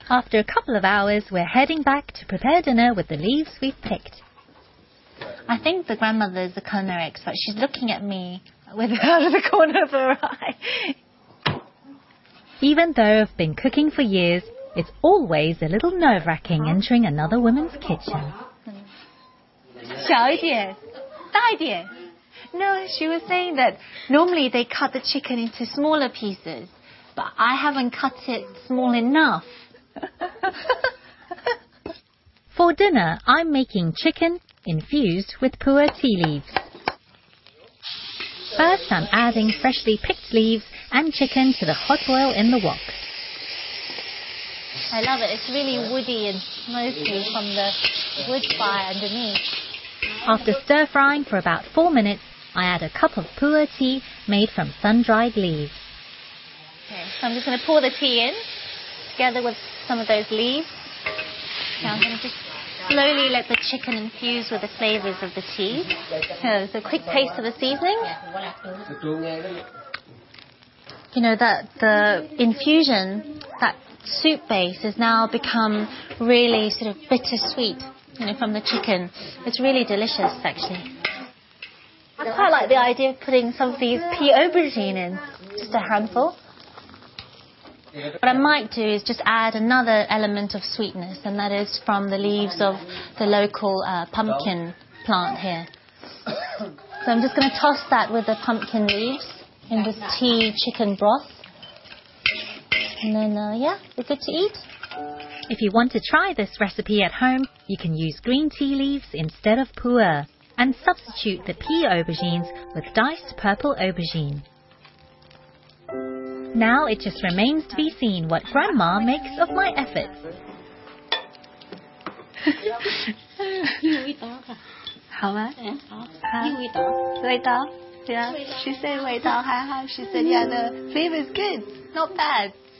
After a couple of hours, we're heading back to prepare dinner with the leaves we've picked. I think the grandmother is the culinary expert. She's looking at me with out of the corner of her eye. Even though I've been cooking for years, it's always a little nerve-wracking entering another woman's kitchen. 小一点，大一点. No, she was saying that normally they cut the chicken into smaller pieces, but I haven't cut it small enough. For dinner, I'm making chicken infused with pu'er tea leaves. First, I'm adding freshly picked leaves and chicken to the hot oil in the wok. I love it. It's really woody and smoky from the wood fire underneath. After stir-frying for about 4 minutes, I add a cup of pu'er tea made from sun-dried leaves. Okay, so I'm just going to pour the tea in together with some of those leaves. Now I'm going to just slowly let the chicken infuse with the flavours of the tea. So a quick taste of the seasoning. You know, that the infusion, that soup base has now become really sort of bittersweet, you know, from the chicken. It's really delicious, actually. I quite like the idea of putting some of these pea aubergine in, just a handful. What I might do is just add another element of sweetness, and that is from the leaves of the local pumpkin plant here. So I'm just going to toss that with the pumpkin leaves in this tea chicken broth. And then, yeah, we're good to eat. If you want to try this recipe at home, you can use green tea leaves instead of pu'er and substitute the pea aubergines with diced purple aubergine. Now it just remains to be seen what Grandma makes of my efforts. 好吗？好。味道? Yeah. She said 味道还好. She said, yeah, the flavor is good. Not bad.